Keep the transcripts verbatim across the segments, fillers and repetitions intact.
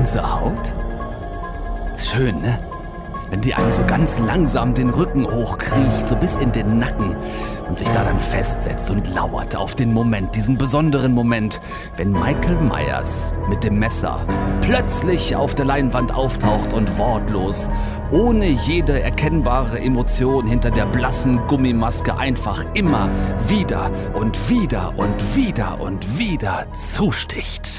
Gänsehaut? Schön, ne? Wenn die einem so ganz langsam den Rücken hochkriecht, so bis in den Nacken und sich da dann festsetzt und lauert auf den Moment, diesen besonderen Moment, wenn Michael Myers mit dem Messer plötzlich auf der Leinwand auftaucht und wortlos, ohne jede erkennbare Emotion hinter der blassen Gummimaske einfach immer wieder und wieder und wieder und wieder zusticht.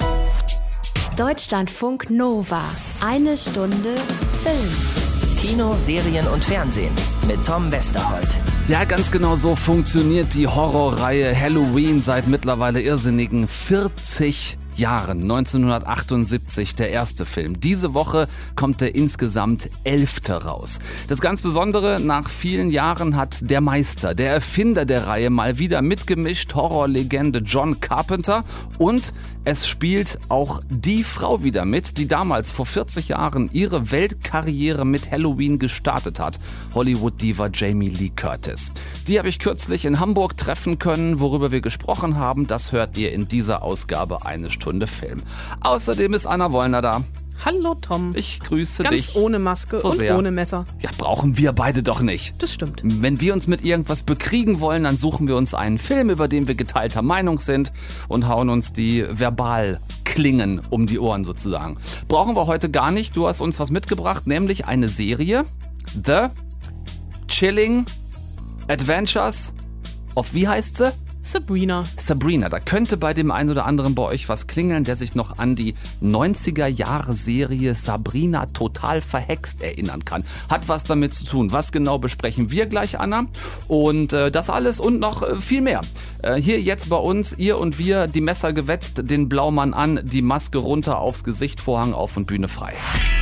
Deutschlandfunk Nova. Eine Stunde Film. Kino, Serien und Fernsehen mit Tom Westerholt. Ja, ganz genau so funktioniert die Horrorreihe Halloween seit mittlerweile irrsinnigen vierzig Jahren. neunzehnhundertachtundsiebzig der erste Film. Diese Woche kommt der insgesamt elfte raus. Das ganz Besondere, nach vielen Jahren hat der Meister, der Erfinder der Reihe mal wieder mitgemischt, Horrorlegende John Carpenter, und es spielt auch die Frau wieder mit, die damals vor vierzig Jahren ihre Weltkarriere mit Halloween gestartet hat. Hollywood-Diva Jamie Lee Curtis. Die habe ich kürzlich in Hamburg treffen können. Worüber wir gesprochen haben, das hört ihr in dieser Ausgabe Eine Stunde Film. Außerdem ist Anna Wollner da. Hallo Tom. Ich grüße Ganz dich. Ganz ohne Maske so und sehr. ohne Messer. Ja, brauchen wir beide doch nicht. Das stimmt. Wenn wir uns mit irgendwas bekriegen wollen, dann suchen wir uns einen Film, über den wir geteilter Meinung sind, und hauen uns die Verbalklingen um die Ohren sozusagen. Brauchen wir heute gar nicht. Du hast uns was mitgebracht, nämlich eine Serie. The Chilling Adventures of, wie heißt sie? Sabrina. Sabrina, da könnte bei dem einen oder anderen bei euch was klingeln, der sich noch an die neunziger-Jahre-Serie Sabrina total verhext erinnern kann. Hat was damit zu tun. Was genau besprechen wir gleich, Anna? Und äh, das alles und noch äh, viel mehr. Äh, hier jetzt bei uns, ihr und wir, die Messer gewetzt, den Blaumann an, die Maske runter, aufs Gesicht, Vorhang auf und Bühne frei.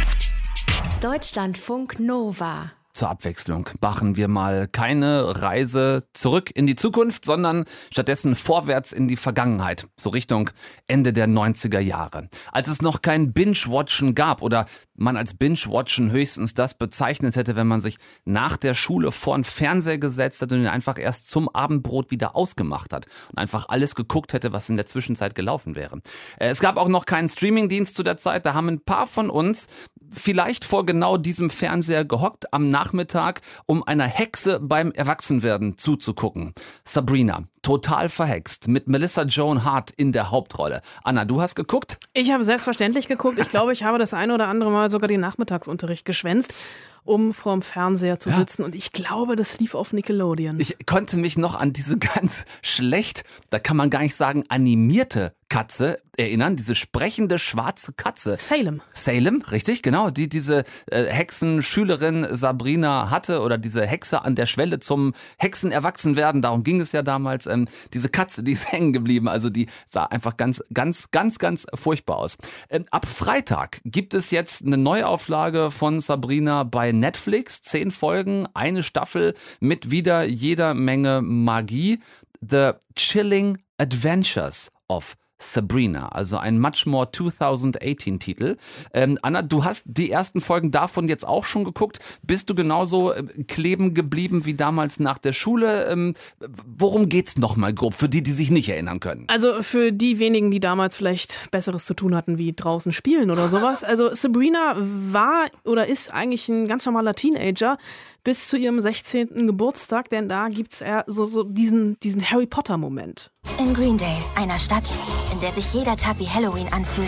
Deutschlandfunk Nova. Zur Abwechslung machen wir mal keine Reise zurück in die Zukunft, sondern stattdessen vorwärts in die Vergangenheit, so Richtung Ende der neunziger Jahre. Als es noch kein Binge-Watchen gab oder man als Binge-Watchen höchstens das bezeichnet hätte, wenn man sich nach der Schule vor den Fernseher gesetzt hat und ihn einfach erst zum Abendbrot wieder ausgemacht hat und einfach alles geguckt hätte, was in der Zwischenzeit gelaufen wäre. Es gab auch noch keinen Streamingdienst zu der Zeit, da haben ein paar von uns vielleicht vor genau diesem Fernseher gehockt am Nachmittag, um einer Hexe beim Erwachsenwerden zuzugucken. Sabrina, total verhext, mit Melissa Joan Hart in der Hauptrolle. Anna, du hast geguckt? Ich habe selbstverständlich geguckt. Ich glaube, ich habe das eine oder andere Mal sogar den Nachmittagsunterricht geschwänzt, um vorm Fernseher zu ja. sitzen. Und ich glaube, das lief auf Nickelodeon. Ich konnte mich noch an diese ganz schlecht, da kann man gar nicht sagen, animierte Katze erinnern, diese sprechende schwarze Katze. Salem. Salem, richtig, genau, die diese äh, Hexenschülerin Sabrina hatte oder diese Hexe an der Schwelle zum Hexenerwachsenwerden, darum ging es ja damals. Ähm, diese Katze, die ist hängen geblieben, also die sah einfach ganz, ganz, ganz, ganz furchtbar aus. Ähm, ab Freitag gibt es jetzt eine Neuauflage von Sabrina bei Netflix, zehn Folgen, eine Staffel mit wieder jeder Menge Magie. The Chilling Adventures of Sabrina, also ein Much More zwanzig achtzehn Titel. Ähm, Anna, du hast die ersten Folgen davon jetzt auch schon geguckt. Bist du genauso äh, kleben geblieben wie damals nach der Schule? Ähm, worum geht's nochmal grob, für die, die sich nicht erinnern können? Also für die wenigen, die damals vielleicht Besseres zu tun hatten, wie draußen spielen oder sowas. Also Sabrina war oder ist eigentlich ein ganz normaler Teenager bis zu ihrem sechzehnten Geburtstag, denn da gibt's eher so, so diesen, diesen Harry Potter-Moment. In Greendale, einer Stadt, in der sich jeder Tag wie Halloween anfühlt,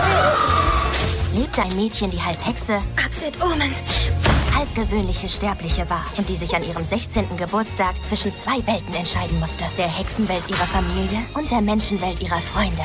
lebte ein Mädchen, die halb Hexe, Absit Omen, halb gewöhnliche Sterbliche war und die sich an ihrem sechzehnten Geburtstag zwischen zwei Welten entscheiden musste. Der Hexenwelt ihrer Familie und der Menschenwelt ihrer Freunde.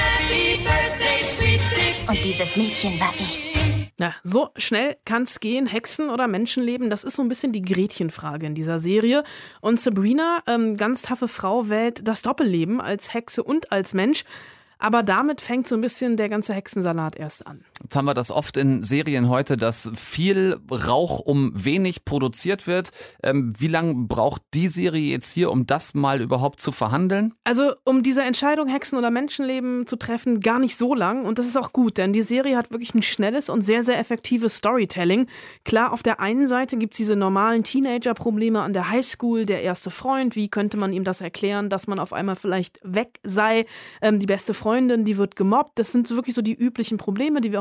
Und dieses Mädchen war ich. Ja, so schnell kann's gehen, Hexen oder Menschenleben, das ist so ein bisschen die Gretchenfrage in dieser Serie. Und Sabrina, ähm, ganz taffe Frau, wählt das Doppelleben als Hexe und als Mensch. Aber damit fängt so ein bisschen der ganze Hexensalat erst an. Jetzt haben wir das oft in Serien heute, dass viel Rauch um wenig produziert wird. Ähm, wie lange braucht die Serie jetzt hier, um das mal überhaupt zu verhandeln? Also um diese Entscheidung, Hexen oder Menschenleben zu treffen, gar nicht so lang. Und das ist auch gut, denn die Serie hat wirklich ein schnelles und sehr, sehr effektives Storytelling. Klar, auf der einen Seite gibt es diese normalen Teenager-Probleme an der Highschool, der erste Freund, wie könnte man ihm das erklären, dass man auf einmal vielleicht weg sei, ähm, die beste Freundin, die wird gemobbt. Das sind wirklich so die üblichen Probleme, die wir auch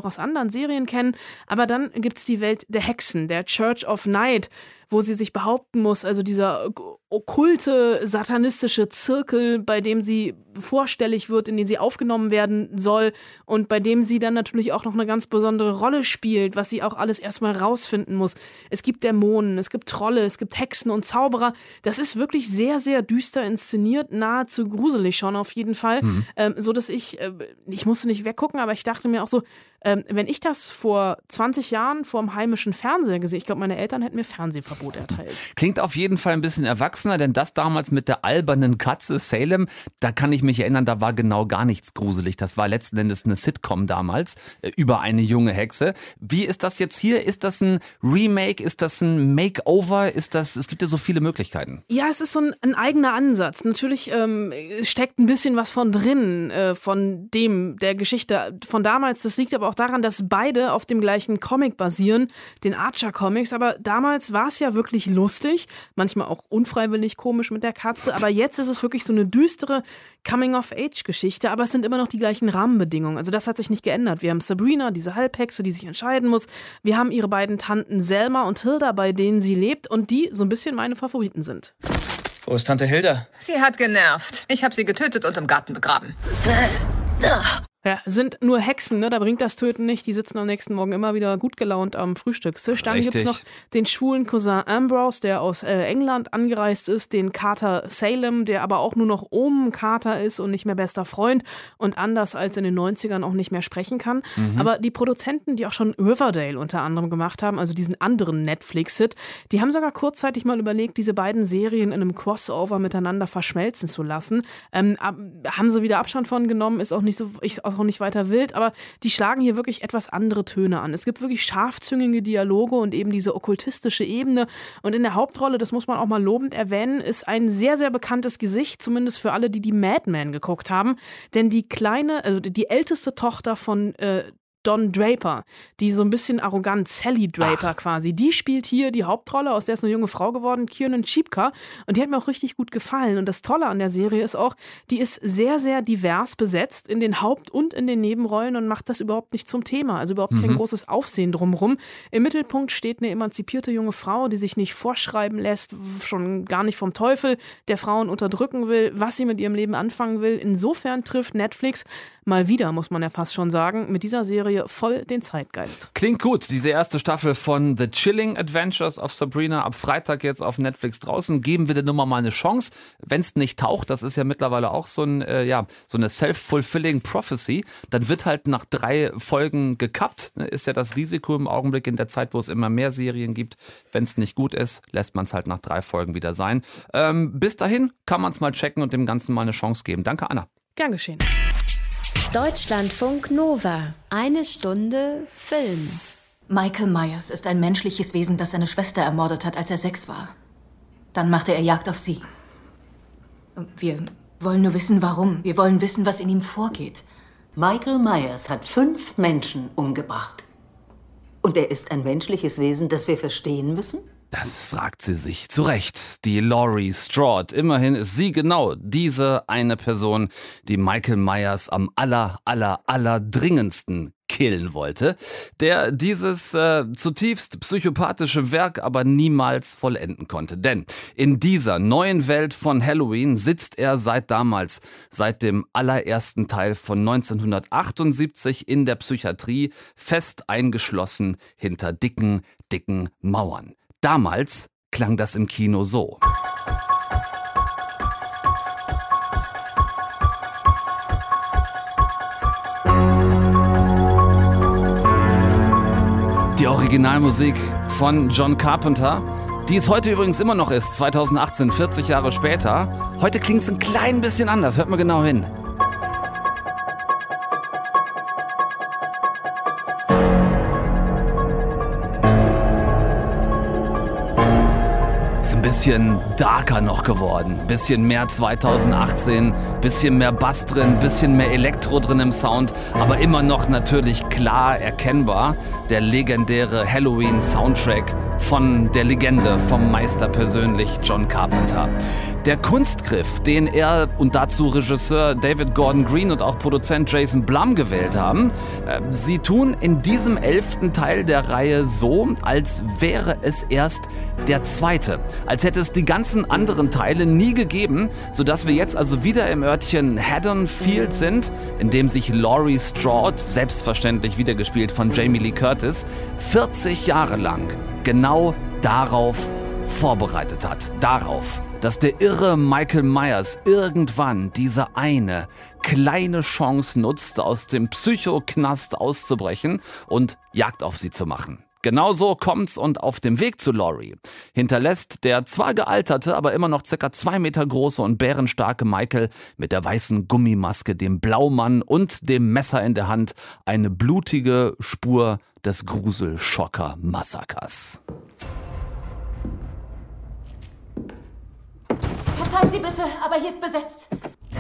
aus anderen Serien kennen. Aber dann gibt es die Welt der Hexen, der Church of Night, wo sie sich behaupten muss, also dieser okkulte, satanistische Zirkel, bei dem sie vorstellig wird, in den sie aufgenommen werden soll und bei dem sie dann natürlich auch noch eine ganz besondere Rolle spielt, was sie auch alles erstmal rausfinden muss. Es gibt Dämonen, es gibt Trolle, es gibt Hexen und Zauberer. Das ist wirklich sehr, sehr düster inszeniert, nahezu gruselig schon auf jeden Fall, mhm. ähm, so dass ich, äh, ich musste nicht weggucken, aber ich dachte mir auch so, ähm, wenn ich das vor zwanzig Jahren vor dem heimischen Fernseher gesehen, ich glaube, meine Eltern hätten mir Fernsehverbot erteilt. Klingt auf jeden Fall ein bisschen erwachsener, denn das damals mit der albernen Katze Salem, da kann ich mich erinnern, da war genau gar nichts gruselig. Das war letzten Endes eine Sitcom damals äh, über eine junge Hexe. Wie ist das jetzt hier? Ist das ein Remake? Ist das ein Makeover? Ist das, es gibt ja so viele Möglichkeiten. Ja, es ist so ein, ein eigener Ansatz. Natürlich ähm, steckt ein bisschen was von drin, äh, von dem, der Geschichte von damals. Das liegt aber auch daran, dass beide auf dem gleichen Comic basieren, den Archer Comics. Aber damals war es ja wirklich lustig, manchmal auch unfreiwillig komisch mit der Katze. Aber jetzt ist es wirklich so eine düstere Coming-of-Age-Geschichte. Aber es sind immer noch die gleichen Rahmenbedingungen. Also das hat sich nicht geändert. Wir haben Sabrina, diese Halbhexe, die sich entscheiden muss. Wir haben ihre beiden Tanten Selma und Hilda, bei denen sie lebt und die so ein bisschen meine Favoriten sind. Wo ist Tante Hilda? Sie hat genervt. Ich habe sie getötet und im Garten begraben. Ja, sind nur Hexen, ne? Da bringt das Töten nicht. Die sitzen am nächsten Morgen immer wieder gut gelaunt am Frühstückstisch. Dann gibt es noch den schwulen Cousin Ambrose, der aus äh, England angereist ist, den Kater Salem, der aber auch nur noch Omen-Kater ist und nicht mehr bester Freund und anders als in den neunzigern auch nicht mehr sprechen kann. Mhm. Aber die Produzenten, die auch schon Riverdale unter anderem gemacht haben, also diesen anderen Netflix-Hit, die haben sogar kurzzeitig mal überlegt, diese beiden Serien in einem Crossover miteinander verschmelzen zu lassen. Ähm, haben sie wieder Abstand von genommen, ist auch nicht so, ich, auch nicht weiter wild, aber die schlagen hier wirklich etwas andere Töne an. Es gibt wirklich scharfzüngige Dialoge und eben diese okkultistische Ebene. Und in der Hauptrolle, das muss man auch mal lobend erwähnen, ist ein sehr, sehr bekanntes Gesicht, zumindest für alle, die die Mad Men geguckt haben. Denn die kleine, also die älteste Tochter von äh, Don Draper, die so ein bisschen arrogant, Sally Draper Ach. quasi, die spielt hier die Hauptrolle, aus der ist eine junge Frau geworden, Kiernan Shipka, und die hat mir auch richtig gut gefallen. Und das Tolle an der Serie ist auch, die ist sehr, sehr divers besetzt in den Haupt- und in den Nebenrollen und macht das überhaupt nicht zum Thema, also überhaupt mhm. kein großes Aufsehen drumherum. Im Mittelpunkt steht eine emanzipierte junge Frau, die sich nicht vorschreiben lässt, schon gar nicht vom Teufel, der Frauen unterdrücken will, was sie mit ihrem Leben anfangen will. Insofern trifft Netflix mal wieder, muss man ja fast schon sagen, mit dieser Serie voll den Zeitgeist. Klingt gut. Diese erste Staffel von The Chilling Adventures of Sabrina ab Freitag jetzt auf Netflix draußen. Geben wir der Nummer mal eine Chance. Wenn es nicht taucht, das ist ja mittlerweile auch so, ein, äh, ja, so eine self-fulfilling prophecy, dann wird halt nach drei Folgen gekappt. Ist ja das Risiko im Augenblick in der Zeit, wo es immer mehr Serien gibt. Wenn es nicht gut ist, lässt man es halt nach drei Folgen wieder sein. Ähm, bis dahin kann man es mal checken und dem Ganzen mal eine Chance geben. Danke, Anna. Gern geschehen. Deutschlandfunk Nova. Eine Stunde Film. Michael Myers ist ein menschliches Wesen, das seine Schwester ermordet hat, als er sechs war. Dann machte er Jagd auf sie. Und wir wollen nur wissen, warum. Wir wollen wissen, was in ihm vorgeht. Michael Myers hat fünf Menschen umgebracht. Und er ist ein menschliches Wesen, das wir verstehen müssen? Das fragt sie sich zu Recht. Die Laurie Strode. Immerhin ist sie genau diese eine Person, die Michael Myers am aller, aller, aller dringendsten killen wollte, der dieses äh, zutiefst psychopathische Werk aber niemals vollenden konnte. Denn in dieser neuen Welt von Halloween sitzt er seit damals, seit dem allerersten Teil von neunzehnhundertachtundsiebzig in der Psychiatrie, fest eingeschlossen hinter dicken, dicken Mauern. Damals klang das im Kino so. Die Originalmusik von John Carpenter, die es heute übrigens immer noch ist, zweitausendachtzehn, vierzig Jahre später. Heute klingt es ein klein bisschen anders, hört mal genau hin. Ist ein bisschen darker noch geworden, bisschen mehr zweitausendachtzehn, bisschen mehr Bass drin, bisschen mehr Elektro drin im Sound, aber immer noch natürlich klar erkennbar der legendäre Halloween-Soundtrack von der Legende, vom Meister persönlich, John Carpenter. Der Kunstgriff, den er und dazu Regisseur David Gordon Green und auch Produzent Jason Blum gewählt haben, äh, sie tun in diesem elften Teil der Reihe so, als wäre es erst der zweite. Als hätte es die ganzen anderen Teile nie gegeben, sodass wir jetzt also wieder im Örtchen Haddonfield sind, in dem sich Laurie Strode, selbstverständlich wiedergespielt von Jamie Lee Curtis, vierzig Jahre lang genau darauf vorbereitet hat. Darauf, dass der irre Michael Myers irgendwann diese eine kleine Chance nutzt, aus dem Psychoknast auszubrechen und Jagd auf sie zu machen. Genauso kommt's und auf dem Weg zu Laurie hinterlässt der zwar gealterte, aber immer noch circa zwei Meter große und bärenstarke Michael mit der weißen Gummimaske, dem Blaumann und dem Messer in der Hand eine blutige Spur des Gruselschocker-Massakers. Verzeihen Sie bitte, aber hier ist besetzt.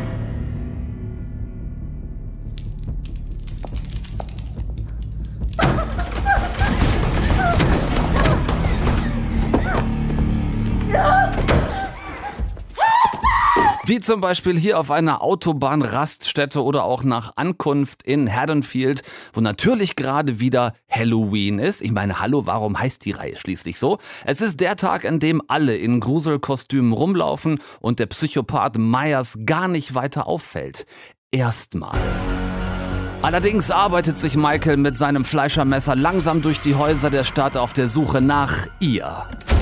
Wie zum Beispiel hier auf einer Autobahnraststätte oder auch nach Ankunft in Haddonfield, wo natürlich gerade wieder Halloween ist. Ich meine, hallo, warum heißt die Reihe schließlich so? Es ist der Tag, an dem alle in Gruselkostümen rumlaufen und der Psychopath Myers gar nicht weiter auffällt. Erstmal. Allerdings arbeitet sich Michael mit seinem Fleischermesser langsam durch die Häuser der Stadt auf der Suche nach ihr.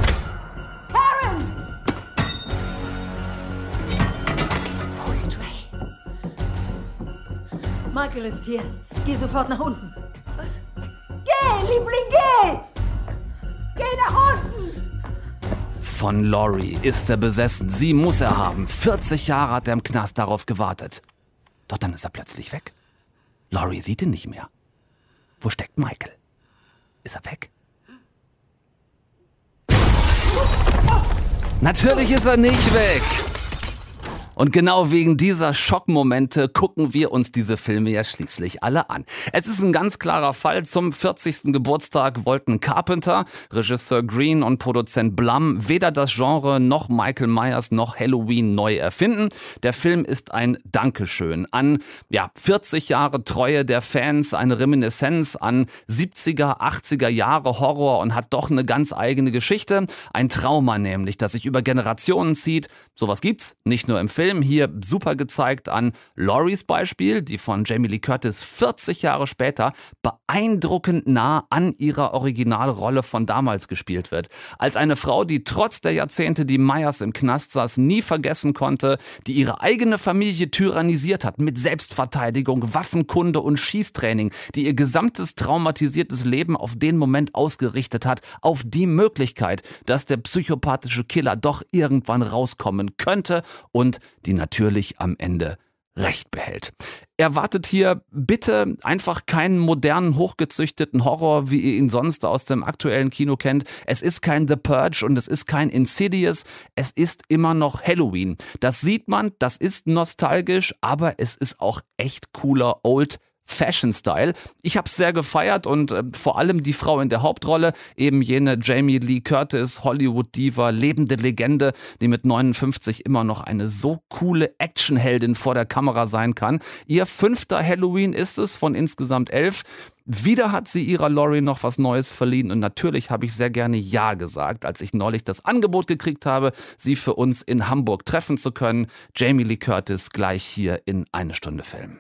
Michael ist hier. Geh sofort nach unten. Was? Geh, Liebling, geh! Geh nach unten! Von Laurie ist er besessen. Sie muss er haben. vierzig Jahre hat er im Knast darauf gewartet. Doch dann ist er plötzlich weg. Laurie sieht ihn nicht mehr. Wo steckt Michael? Ist er weg? Natürlich ist er nicht weg. Und genau wegen dieser Schockmomente gucken wir uns diese Filme ja schließlich alle an. Es ist ein ganz klarer Fall. Zum vierzigsten Geburtstag wollten Carpenter, Regisseur Green und Produzent Blum weder das Genre noch Michael Myers noch Halloween neu erfinden. Der Film ist ein Dankeschön an ja, vierzig Jahre Treue der Fans, eine Reminiszenz an siebziger, achtziger Jahre Horror und hat doch eine ganz eigene Geschichte. Ein Trauma nämlich, das sich über Generationen zieht. Sowas gibt's nicht nur im Film. Hier super gezeigt an Lauries Beispiel, die von Jamie Lee Curtis vierzig Jahre später beeindruckend nah an ihrer Originalrolle von damals gespielt wird. Als eine Frau, die trotz der Jahrzehnte, die Myers im Knast saß, nie vergessen konnte, die ihre eigene Familie tyrannisiert hat mit Selbstverteidigung, Waffenkunde und Schießtraining, die ihr gesamtes traumatisiertes Leben auf den Moment ausgerichtet hat, auf die Möglichkeit, dass der psychopathische Killer doch irgendwann rauskommen könnte und die natürlich am Ende Recht behält. Erwartet hier bitte einfach keinen modernen, hochgezüchteten Horror, wie ihr ihn sonst aus dem aktuellen Kino kennt. Es ist kein The Purge und es ist kein Insidious. Es ist immer noch Halloween. Das sieht man, das ist nostalgisch, aber es ist auch echt cooler Old Fashion-Style. Ich habe es sehr gefeiert und äh, vor allem die Frau in der Hauptrolle, eben jene Jamie Lee Curtis, Hollywood-Diva, lebende Legende, die mit neunundfünfzig immer noch eine so coole Actionheldin vor der Kamera sein kann. Ihr fünfter Halloween ist es von insgesamt elf. Wieder hat sie ihrer Laurie noch was Neues verliehen und natürlich habe ich sehr gerne Ja gesagt, als ich neulich das Angebot gekriegt habe, sie für uns in Hamburg treffen zu können. Jamie Lee Curtis gleich hier in Eine Stunde Film.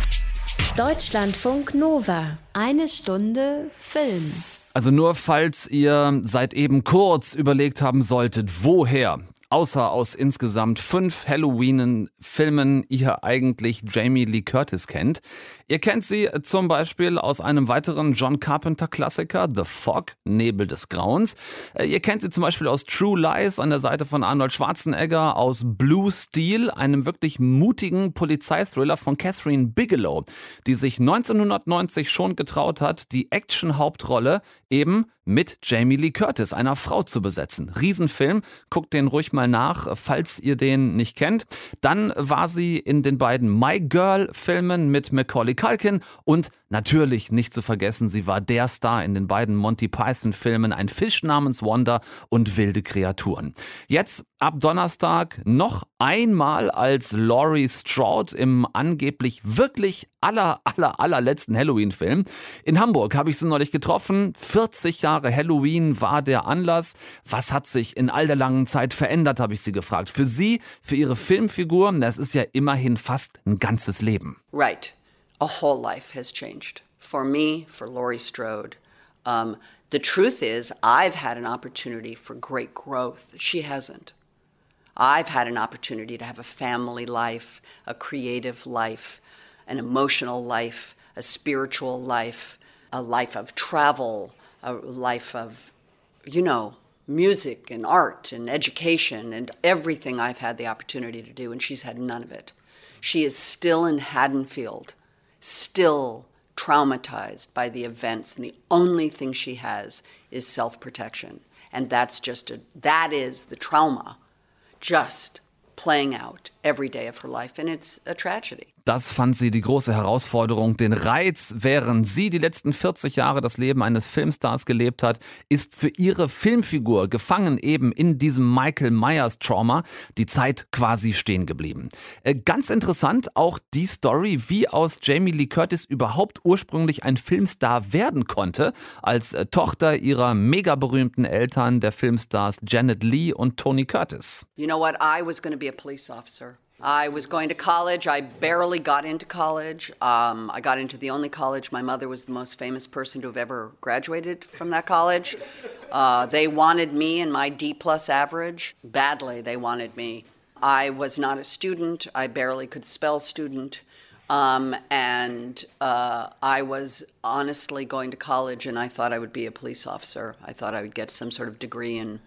Deutschlandfunk Nova. Eine Stunde Film. Also nur falls ihr seit eben kurz überlegt haben solltet, woher, außer aus insgesamt fünf Halloween-Filmen, ihr eigentlich Jamie Lee Curtis kennt. Ihr kennt sie zum Beispiel aus einem weiteren John Carpenter-Klassiker, The Fog, Nebel des Grauens. Ihr kennt sie zum Beispiel aus True Lies an der Seite von Arnold Schwarzenegger, aus Blue Steel, einem wirklich mutigen Polizeithriller von Catherine Bigelow, die sich neunzehnhundertneunzig schon getraut hat, die Action-Hauptrolle eben mit Jamie Lee Curtis, einer Frau, zu besetzen. Riesenfilm, guckt den ruhig mal nach, falls ihr den nicht kennt. Dann war sie in den beiden My Girl-Filmen mit Macaulay Culkin und Natürlich nicht zu vergessen, sie war der Star in den beiden Monty Python-Filmen Ein Fisch namens Wanda und Wilde Kreaturen. Jetzt ab Donnerstag noch einmal als Laurie Strode im angeblich wirklich aller, aller, allerletzten Halloween-Film. In Hamburg habe ich sie neulich getroffen. vierzig Jahre Halloween war der Anlass. Was hat sich in all der langen Zeit verändert, habe ich sie gefragt. Für sie, für ihre Filmfigur, das ist ja immerhin fast ein ganzes Leben. Right. A whole life has changed. For me, for Laurie Strode. Um, the truth is, I've had an opportunity for great growth. She hasn't. I've had an opportunity to have a family life, a creative life, an emotional life, a spiritual life, a life of travel, a life of, you know, music and art and education and everything I've had the opportunity to do, and she's had none of it. She is still in Haddonfield, still traumatized by the events, and the only thing she has is self-protection. And that's just a, that is the trauma just playing out every day of her life, and it's a tragedy. Das fand sie die große Herausforderung. Den Reiz, während sie die letzten vierzig Jahre das Leben eines Filmstars gelebt hat, ist für ihre Filmfigur, gefangen eben in diesem Michael Myers-Trauma, die Zeit quasi stehen geblieben. Äh, ganz interessant auch die Story, wie aus Jamie Lee Curtis überhaupt ursprünglich ein Filmstar werden konnte, als äh, Tochter ihrer mega berühmten Eltern, der Filmstars Janet Leigh und Tony Curtis. You know what? I was going to be a police officer. I was going to college. I barely got into college. Um, I got into the only college. My mother was the most famous person to have ever graduated from that college. Uh, they wanted me and my D plus average. Badly, they wanted me. I was not a student. I barely could spell student. Um, and uh, I was honestly going to college, and I thought I would be a police officer. I thought I would get some sort of degree in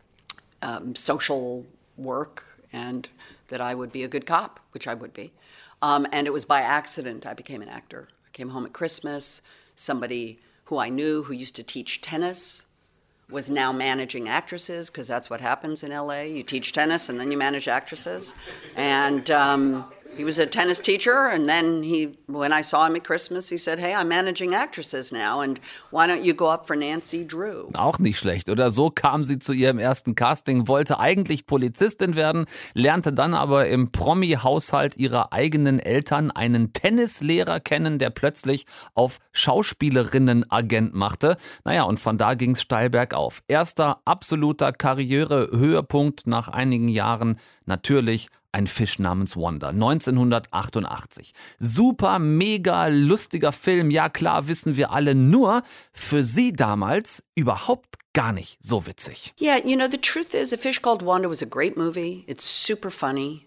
um, social work and that I would be a good cop, which I would be. Um, and it was by accident I became an actor. I came home at Christmas. Somebody who I knew who used to teach tennis was now managing actresses, because that's what happens in L A. You teach tennis and then you manage actresses. And um, he was a tennis teacher, and then he, when I saw him at Christmas, he said, hey, I'm managing actresses now, and why don't you go up for Nancy Drew? Auch nicht schlecht, oder? So kam sie zu ihrem ersten Casting, wollte eigentlich Polizistin werden, lernte dann aber im Promi-Haushalt ihrer eigenen Eltern einen Tennislehrer kennen, der plötzlich auf Schauspielerinnen-Agent machte. Naja, und von da ging's steil bergauf. Erster absoluter Karrierehöhepunkt nach einigen Jahren, natürlich Ein Fisch namens Wanda, neunzehnhundertachtundachtzig. Super, mega lustiger Film, ja klar, wissen wir alle, nur für sie damals überhaupt gar nicht so witzig. Yeah, you know, the truth is, A Fish Called Wanda was a great movie. It's super funny.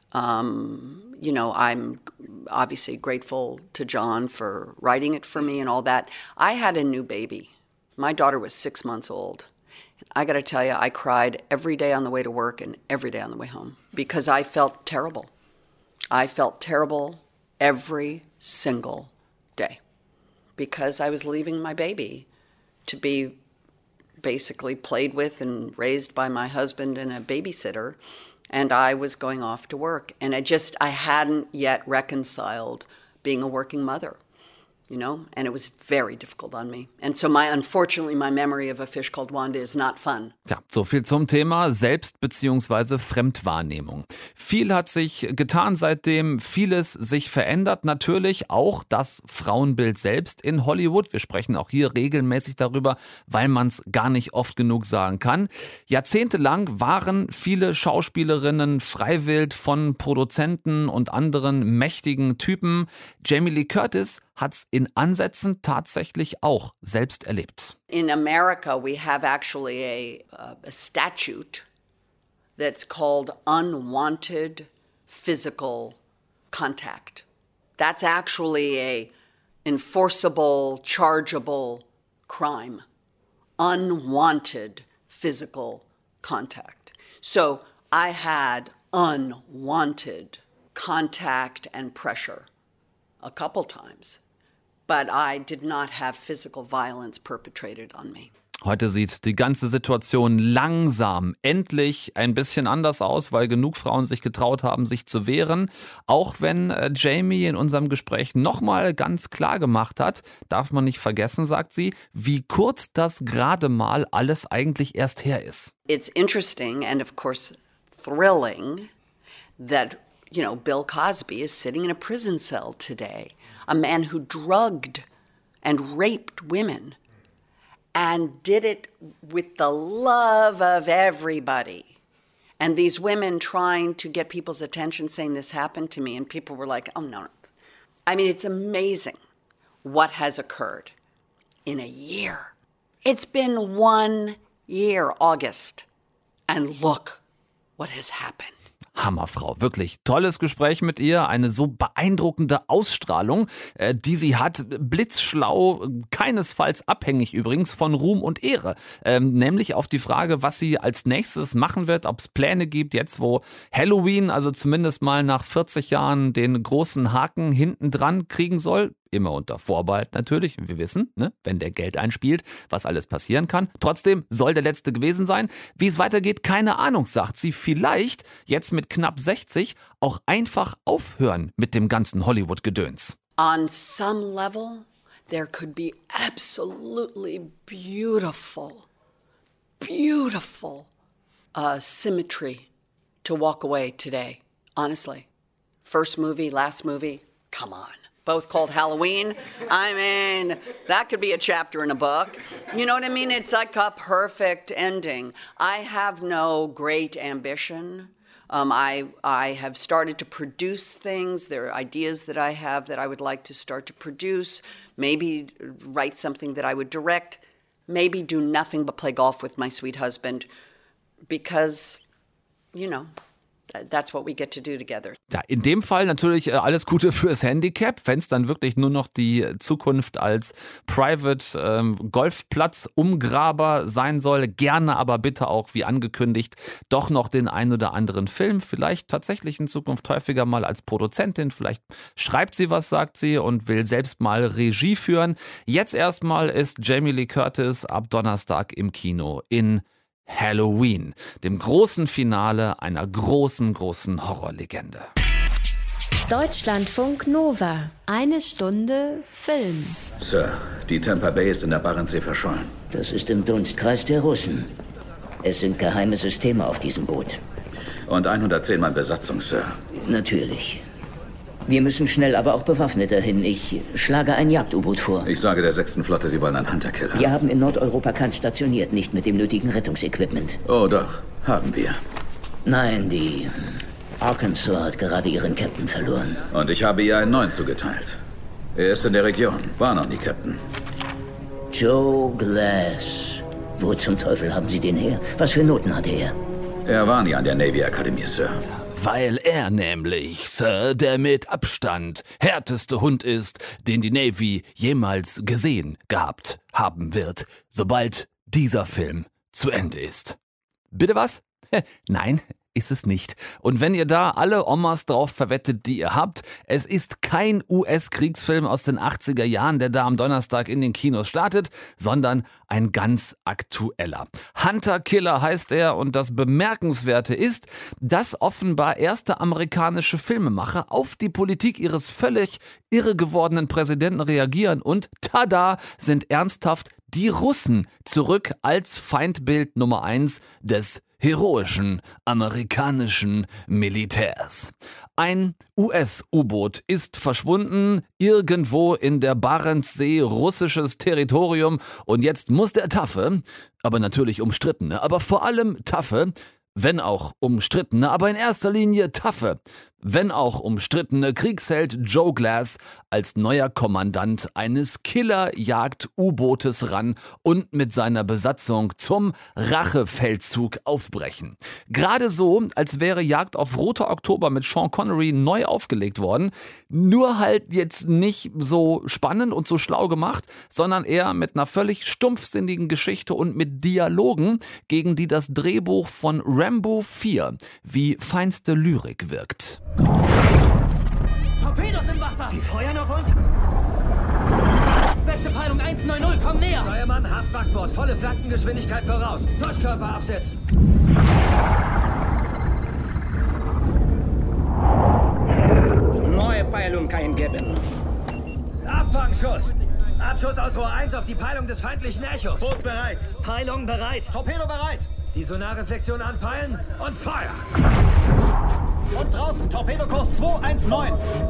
Um, you know, I'm obviously grateful to John for writing it for me and all that. I had a new baby. My daughter was six months old. I got to tell you, I cried every day on the way to work and every day on the way home because I felt terrible. I felt terrible every single day because I was leaving my baby to be basically played with and raised by my husband and a babysitter, and I was going off to work. And I just, I hadn't yet reconciled being a working mother. You know, and it was very difficult on me. And so my, unfortunately, my memory of A Fish Called Wanda is not fun. Ja, so viel zum Thema Selbst- bzw. Fremdwahrnehmung. Viel hat sich getan seitdem, vieles sich verändert. Natürlich auch das Frauenbild selbst in Hollywood. Wir sprechen auch hier regelmäßig darüber, weil man es gar nicht oft genug sagen kann. Jahrzehntelang waren viele Schauspielerinnen freiwillig von Produzenten und anderen mächtigen Typen. Jamie Lee Curtis hat's in Ansätzen tatsächlich auch selbst erlebt. In America, we have actually a, a statute that's called unwanted physical contact. That's actually a enforceable, chargeable crime. Unwanted physical contact. So I had unwanted contact and pressure a couple times. But I did not have physical violence perpetrated on me. Heute sieht die ganze Situation langsam endlich ein bisschen anders aus, weil genug Frauen sich getraut haben, sich zu wehren. Auch wenn äh, Jamie in unserem Gespräch nochmal ganz klar gemacht hat, darf man nicht vergessen, sagt sie, wie kurz das gerade mal alles eigentlich erst her ist. It's interesting and of course thrilling that, you know, Bill Cosby is sitting in a prison cell today. A man who drugged and raped women. And did it with the love of everybody. And these women trying to get people's attention, saying this happened to me. And people were like, oh, no. I mean, it's amazing what has occurred in a year. It's been one year, August. And look what has happened. Hammerfrau, wirklich tolles Gespräch mit ihr, eine so beeindruckende Ausstrahlung, äh, die sie hat, blitzschlau, keinesfalls abhängig übrigens von Ruhm und Ehre, ähm, nämlich auf die Frage, was sie als nächstes machen wird, ob es Pläne gibt, jetzt wo Halloween, also zumindest mal nach vierzig Jahren den großen Haken hinten dran kriegen soll. Immer unter Vorbehalt natürlich, wir wissen, ne, wenn der Geld einspielt, was alles passieren kann. Trotzdem soll der letzte gewesen sein. Wie es weitergeht, keine Ahnung, sagt sie. Vielleicht jetzt mit knapp sechzig auch einfach aufhören mit dem ganzen Hollywood-Gedöns. On some level, there could be absolutely beautiful, beautiful uh, symmetry to walk away today, honestly. First movie, last movie, come on. Both called Halloween. I mean, that could be a chapter in a book. You know what I mean? It's like a perfect ending. I have no great ambition. Um, I, I have started to produce things. There are ideas that I have that I would like to start to produce. Maybe write something that I would direct. Maybe do nothing but play golf with my sweet husband. Because, you know... That's what we get to do together. Ja, in dem Fall natürlich alles Gute fürs Handicap, wenn es dann wirklich nur noch die Zukunft als Private ähm, Golfplatz Umgraber sein soll. Gerne aber bitte auch, wie angekündigt, doch noch den ein oder anderen Film. Vielleicht tatsächlich in Zukunft häufiger mal als Produzentin. Vielleicht schreibt sie was, sagt sie, und will selbst mal Regie führen. Jetzt erstmal ist Jamie Lee Curtis ab Donnerstag im Kino in Halloween, dem großen Finale einer großen, großen Horrorlegende. Deutschlandfunk Nova. Eine Stunde Film. Sir, die Tampa Bay ist in der Barentssee verschollen. Das ist im Dunstkreis der Russen. Es sind geheime Systeme auf diesem Boot. Und hundertzehn Mann Besatzung, Sir. Natürlich. Wir müssen schnell, aber auch bewaffnet dahin. Ich schlage ein Jagd-U-Boot vor. Ich sage der sechsten Flotte, Sie wollen einen Hunter-Killer. Wir haben in Nordeuropa keins stationiert, nicht mit dem nötigen Rettungsequipment. Oh doch, haben wir. Nein, die Arkansas hat gerade ihren Captain verloren. Und ich habe ihr einen neuen zugeteilt. Er ist in der Region, war noch nie Captain. Joe Glass. Wo zum Teufel haben Sie den her? Was für Noten hatte er? Er war nie an der Navy Academy, Sir. Weil er nämlich, Sir, der mit Abstand härteste Hund ist, den die Navy jemals gesehen gehabt haben wird, sobald dieser Film zu Ende ist. Bitte was? Nein, ist es nicht. Und wenn ihr da alle Omas drauf verwettet, die ihr habt, es ist kein U S-Kriegsfilm aus den achtziger Jahren, der da am Donnerstag in den Kinos startet, sondern ein ganz aktueller. Hunter Killer heißt er, und das Bemerkenswerte ist, dass offenbar erste amerikanische Filmemacher auf die Politik ihres völlig irre gewordenen Präsidenten reagieren und tada, sind ernsthaft die Russen zurück als Feindbild Nummer eins des heroischen amerikanischen Militärs. Ein U S-U-Boot ist verschwunden, irgendwo in der Barentssee, russisches Territorium, und jetzt muss der taffe, aber natürlich umstrittene, aber vor allem taffe, wenn auch umstrittene, aber in erster Linie taffe, wenn auch umstrittene Kriegsheld Joe Glass als neuer Kommandant eines Killer-Jagd-U-Bootes ran und mit seiner Besatzung zum Rachefeldzug aufbrechen. Gerade so, als wäre Jagd auf Roter Oktober mit Sean Connery neu aufgelegt worden, nur halt jetzt nicht so spannend und so schlau gemacht, sondern eher mit einer völlig stumpfsinnigen Geschichte und mit Dialogen, gegen die das Drehbuch von Rambo vier wie feinste Lyrik wirkt. Torpedos im Wasser! Die feuern auf uns? Feste Peilung eins neun null, komm näher! Steuermann, hart Backbord, volle Flankengeschwindigkeit voraus. Durchkörper absetzen. Neue Peilung eingeben. Abfangschuss. Abschuss aus Rohr eins auf die Peilung des feindlichen Echos. Boot bereit. Peilung bereit. Torpedo bereit. Die Sonarreflexion anpeilen und Feuer. Und draußen, Torpedokurs zwei eins neun.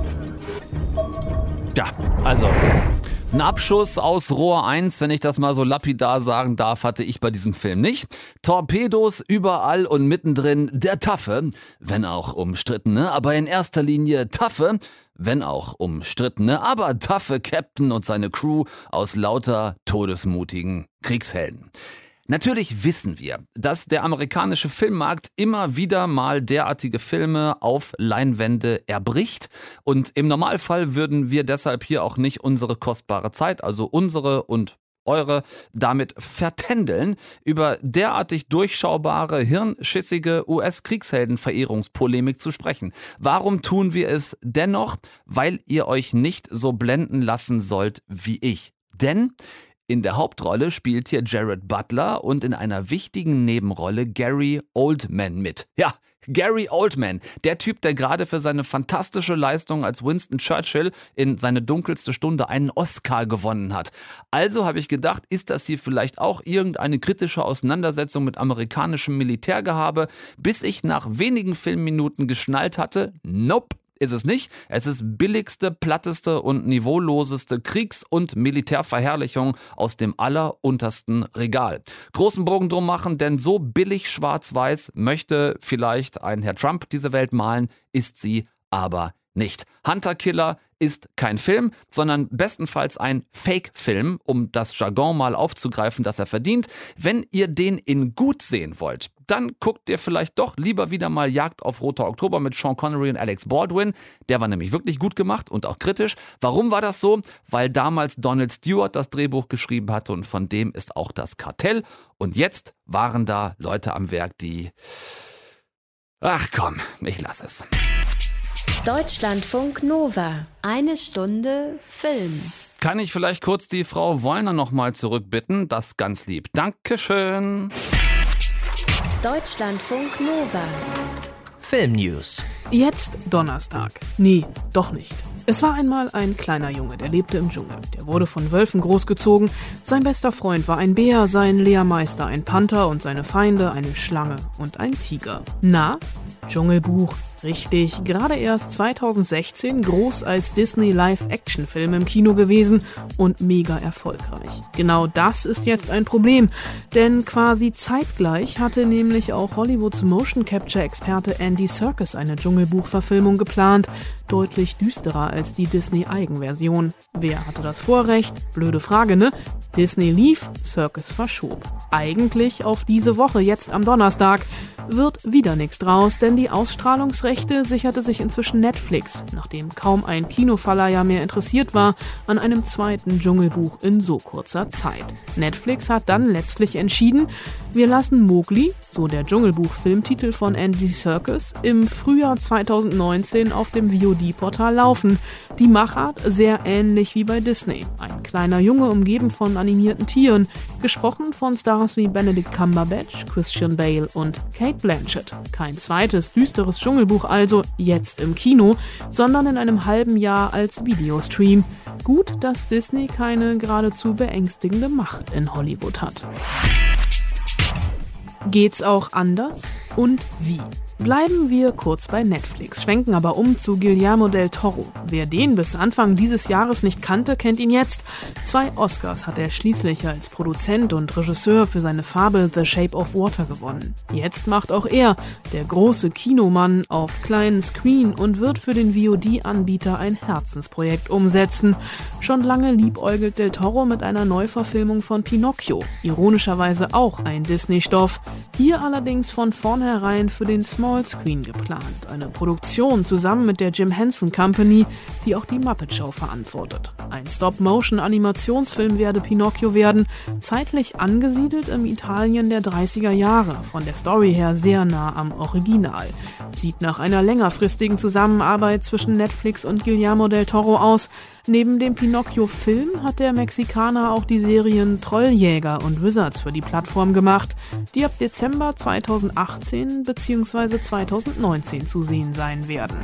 Ja, also ein Abschuss aus Rohr eins, wenn ich das mal so lapidar sagen darf, hatte ich bei diesem Film nicht. Torpedos überall und mittendrin der taffe, wenn auch umstrittene, aber in erster Linie taffe, wenn auch umstrittene, aber taffe Captain und seine Crew aus lauter todesmutigen Kriegshelden. Natürlich wissen wir, dass der amerikanische Filmmarkt immer wieder mal derartige Filme auf Leinwände erbricht und im Normalfall würden wir deshalb hier auch nicht unsere kostbare Zeit, also unsere und eure, damit vertändeln, über derartig durchschaubare, hirnschissige U S-Kriegshelden-Verehrungspolemik zu sprechen. Warum tun wir es dennoch? Weil ihr euch nicht so blenden lassen sollt wie ich. Denn in der Hauptrolle spielt hier Jared Butler und in einer wichtigen Nebenrolle Gary Oldman mit. Ja, Gary Oldman, der Typ, der gerade für seine fantastische Leistung als Winston Churchill in Seine dunkelste Stunde einen Oscar gewonnen hat. Also habe ich gedacht, ist das hier vielleicht auch irgendeine kritische Auseinandersetzung mit amerikanischem Militärgehabe, bis ich nach wenigen Filmminuten geschnallt hatte, nope. Ist es nicht. Es ist billigste, platteste und niveauloseste Kriegs- und Militärverherrlichung aus dem alleruntersten Regal. Großen Bogen drum machen, denn so billig schwarz-weiß möchte vielleicht ein Herr Trump diese Welt malen, ist sie aber nicht. Hunter Killer ist kein Film, sondern bestenfalls ein Fake-Film, um das Jargon mal aufzugreifen, das er verdient. Wenn ihr den in gut sehen wollt, dann guckt ihr vielleicht doch lieber wieder mal Jagd auf Roter Oktober mit Sean Connery und Alex Baldwin. Der war nämlich wirklich gut gemacht und auch kritisch. Warum war das so? Weil damals Donald Stewart das Drehbuch geschrieben hatte und von dem ist auch das Kartell. Und jetzt waren da Leute am Werk, die... Ach komm, ich lass es. Deutschlandfunk Nova. Eine Stunde Film. Kann ich vielleicht kurz die Frau Wollner nochmal zurückbitten? Das ganz lieb. Dankeschön. Deutschlandfunk Nova. Filmnews. Jetzt Donnerstag. Nee, doch nicht. Es war einmal ein kleiner Junge, der lebte im Dschungel. Der wurde von Wölfen großgezogen. Sein bester Freund war ein Bär, sein Lehrmeister ein Panther und seine Feinde eine Schlange und ein Tiger. Na, Dschungelbuch. Richtig, gerade erst zweitausendsechzehn groß als Disney-Live-Action-Film im Kino gewesen und mega erfolgreich. Genau das ist jetzt ein Problem, denn quasi zeitgleich hatte nämlich auch Hollywoods Motion-Capture-Experte Andy Serkis eine Dschungelbuch-Verfilmung geplant, deutlich düsterer als die Disney-Eigenversion. Wer hatte das Vorrecht? Blöde Frage, ne? Disney lief, Serkis verschob. Eigentlich auf diese Woche, jetzt am Donnerstag. Wird wieder nichts draus, denn die Ausstrahlungsrechte sicherte sich inzwischen Netflix, nachdem kaum ein Kinoverleiher mehr interessiert war an einem zweiten Dschungelbuch in so kurzer Zeit. Netflix hat dann letztlich entschieden, wir lassen Mowgli, so der Dschungelbuch-Filmtitel von Andy Serkis, im Frühjahr zweitausendneunzehn auf dem V O D-Portal laufen. Die Machart sehr ähnlich wie bei Disney. Ein kleiner Junge umgeben von animierten Tieren, gesprochen von Stars wie Benedict Cumberbatch, Christian Bale und Kate Blanchett. Kein zweites, düsteres Dschungelbuch also jetzt im Kino, sondern in einem halben Jahr als Videostream. Gut, dass Disney keine geradezu beängstigende Macht in Hollywood hat. Geht's auch anders? Und wie? Bleiben wir kurz bei Netflix, schwenken aber um zu Guillermo del Toro. Wer den bis Anfang dieses Jahres nicht kannte, kennt ihn jetzt. Zwei Oscars hat er schließlich als Produzent und Regisseur für seine Fabel The Shape of Water gewonnen. Jetzt macht auch er, der große Kinomann, auf kleinen Screen und wird für den V O D-Anbieter ein Herzensprojekt umsetzen. Schon lange liebäugelt del Toro mit einer Neuverfilmung von Pinocchio, ironischerweise auch ein Disney-Stoff. Hier allerdings von vornherein für den Small Smallscreen geplant. Eine Produktion zusammen mit der Jim Henson Company, die auch die Muppet Show verantwortet. Ein Stop-Motion-Animationsfilm werde Pinocchio werden, zeitlich angesiedelt im Italien der dreißiger Jahre, von der Story her sehr nah am Original. Sieht nach einer längerfristigen Zusammenarbeit zwischen Netflix und Guillermo del Toro aus. Neben dem Pinocchio-Film hat der Mexikaner auch die Serien Trolljäger und Wizards für die Plattform gemacht, die ab Dezember zweitausendachtzehn bzw. zweitausendneunzehn zu sehen sein werden.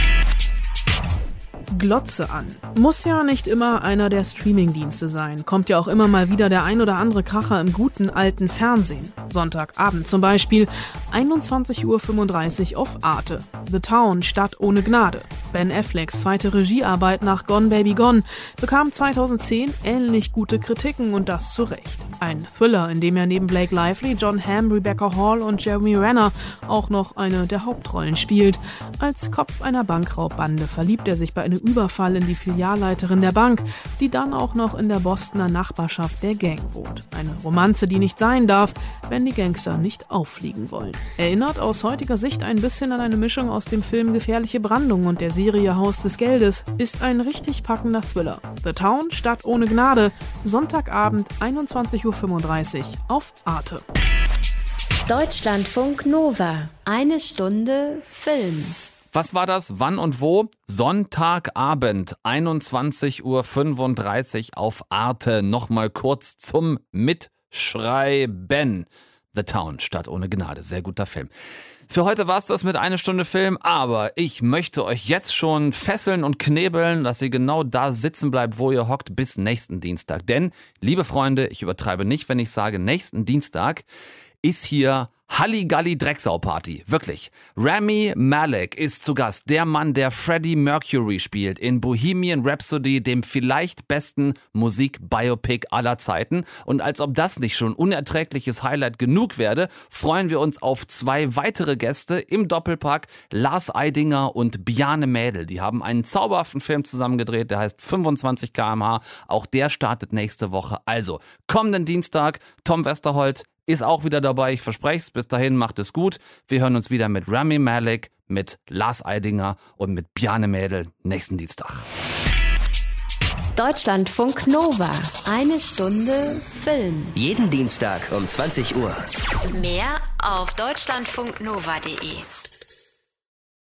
Glotze an. Muss ja nicht immer einer der Streamingdienste sein. Kommt ja auch immer mal wieder der ein oder andere Kracher im guten alten Fernsehen. Sonntagabend zum Beispiel, einundzwanzig Uhr fünfunddreißig auf Arte. The Town, Stadt ohne Gnade. Ben Afflecks zweite Regiearbeit nach Gone Baby Gone bekam zweitausendzehn ähnlich gute Kritiken und das zu Recht. Ein Thriller, in dem er neben Blake Lively, John Hamm, Rebecca Hall und Jeremy Renner auch noch eine der Hauptrollen spielt. Als Kopf einer Bankraubbande verliebt er sich bei einem Überfall in die Filialleiterin der Bank, die dann auch noch in der Bostoner Nachbarschaft der Gang wohnt. Eine Romanze, die nicht sein darf, wenn die Gangster nicht auffliegen wollen. Erinnert aus heutiger Sicht ein bisschen an eine Mischung aus dem Film Gefährliche Brandung und der Serie Haus des Geldes, ist ein richtig packender Thriller. The Town, Stadt ohne Gnade, Sonntagabend einundzwanzig Uhr fünfunddreißig auf Arte. Deutschlandfunk Nova. Eine Stunde Film. Was war das? Wann und wo? Sonntagabend, einundzwanzig Uhr fünfunddreißig auf Arte. Nochmal kurz zum Mitschreiben. The Town, Stadt ohne Gnade. Sehr guter Film. Für heute war es das mit Eine Stunde Film, aber ich möchte euch jetzt schon fesseln und knebeln, dass ihr genau da sitzen bleibt, wo ihr hockt, bis nächsten Dienstag. Denn, liebe Freunde, ich übertreibe nicht, wenn ich sage, nächsten Dienstag ist hier Halligalli Drecksau Party, wirklich. Rami Malek ist zu Gast, der Mann, der Freddie Mercury spielt in Bohemian Rhapsody, dem vielleicht besten Musikbiopic aller Zeiten. Und als ob das nicht schon unerträgliches Highlight genug werde, freuen wir uns auf zwei weitere Gäste im Doppelpack, Lars Eidinger und Bjarne Mädel. Die haben einen zauberhaften Film zusammengedreht, der heißt fünfundzwanzig Kilometer pro Stunde. Auch der startet nächste Woche. Also, kommenden Dienstag, Tom Westerholt ist auch wieder dabei, ich verspreche es. Bis dahin, macht es gut. Wir hören uns wieder mit Rami Malek, mit Lars Eidinger und mit Bjarne Mädel nächsten Dienstag. Deutschlandfunk Nova. Eine Stunde Film. Jeden Dienstag um zwanzig Uhr. Mehr auf deutschlandfunknova punkt de.